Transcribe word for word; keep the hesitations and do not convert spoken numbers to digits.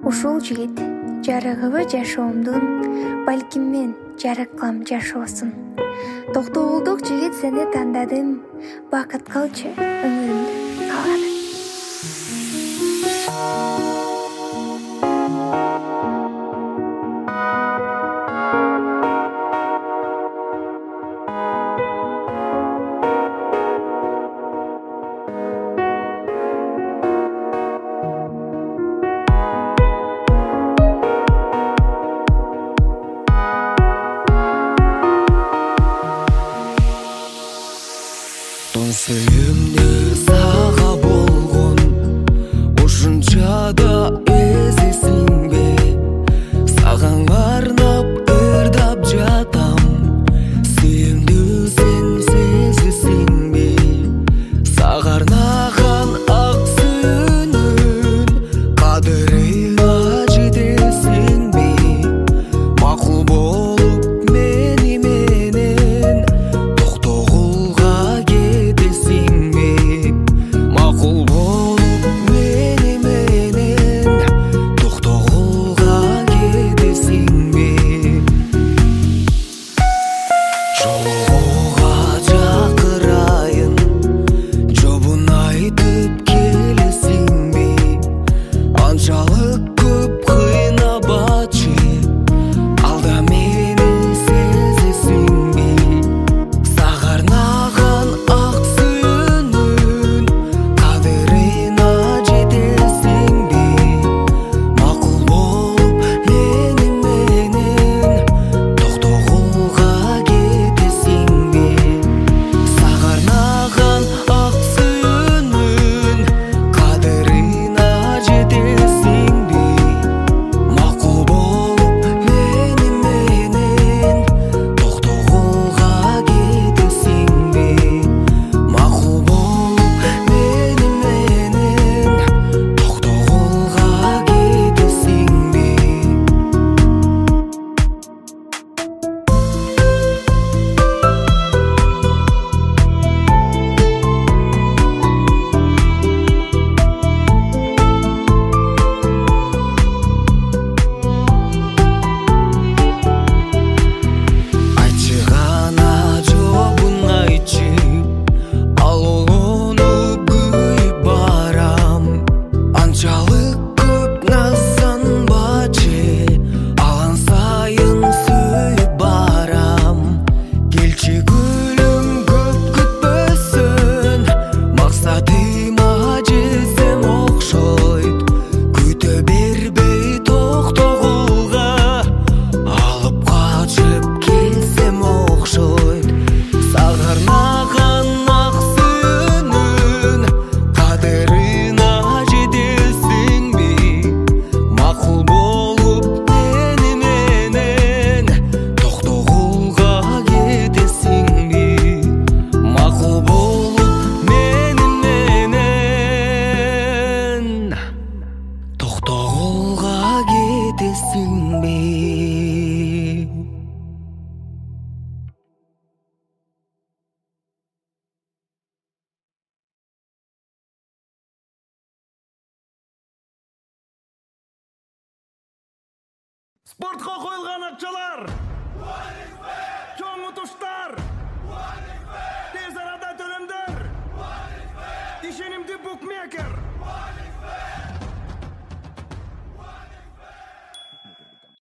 Ушул жигит жарыгыбы жашоомдун, балким мен жарыклам жашоосун. Токтогулдук жигит сени тандадым, бакыт кылчы өмүрүмдү кааладым. Сүйүмдү сага болгон ушунча да эзисиңби? Саган арнап ырдап жатам, сүйүмдү сен сезисиңби? Сага арнаган ак сүйүүнүн кадырына жетесиңби? Макул болуп мени менен токтогулга Макул болуп мени менен токтогулга кетесиңби? Жолугууга жакырайын, жобун айтып келесиңби? Анчалык көп кыйнабачы, алда мени сезесиңби? Сага арнаган ак сүйүүнүн кадырына жетесиңби? Макул болуп мени менен токтогулга кетесиңби? Сага арнаган ак сүйүүнүн кадырына жетесиңби? Макул болуп мени менен токтогулга кетесиңби? Макул болуп мени менен токтогулга кетесиңби? Айтчы гана жобун айтчы, ал улунуп күйүп барам. Анчалык көп назданбачы, алан сайын сүйүп барам. Келчи гүлүм көп күтпөсүн, максатыма жетсем окшойт. Күтө бербей токтогулга алып качып келсем окшойт. Сага арнаган ак сүйүүнүн кадырына жетесиңби? Макул болуп мени менен токтогулга кетесиңби? Макул болуп мени менен токтогулга кетесиңби? Спортқа қойылған ақшалар, чоң ұтыштар,